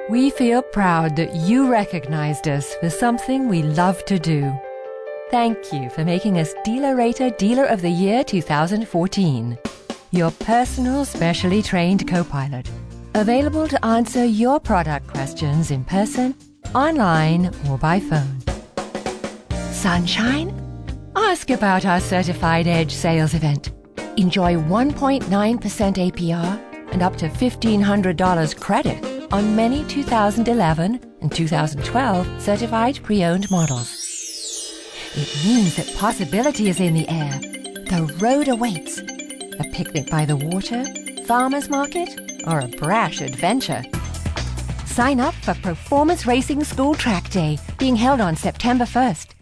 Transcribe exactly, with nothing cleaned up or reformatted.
We feel proud that you recognized us for something we love to do. Thank you for making us Dealer Rater Dealer of the Year two thousand fourteen. Your personal, specially trained co-pilot. Available to answer your product questions in person, online, or by phone. Sunshine? Ask about our Certified Edge sales event. Enjoy one point nine percent A P R and up to fifteen hundred dollars credit on many two thousand eleven and two thousand twelve certified pre-owned models. It means that possibility is in the air. The road awaits. A picnic by the water, farmer's market, or a brash adventure. Sign up for Performance Racing School Track Day, being held on September first.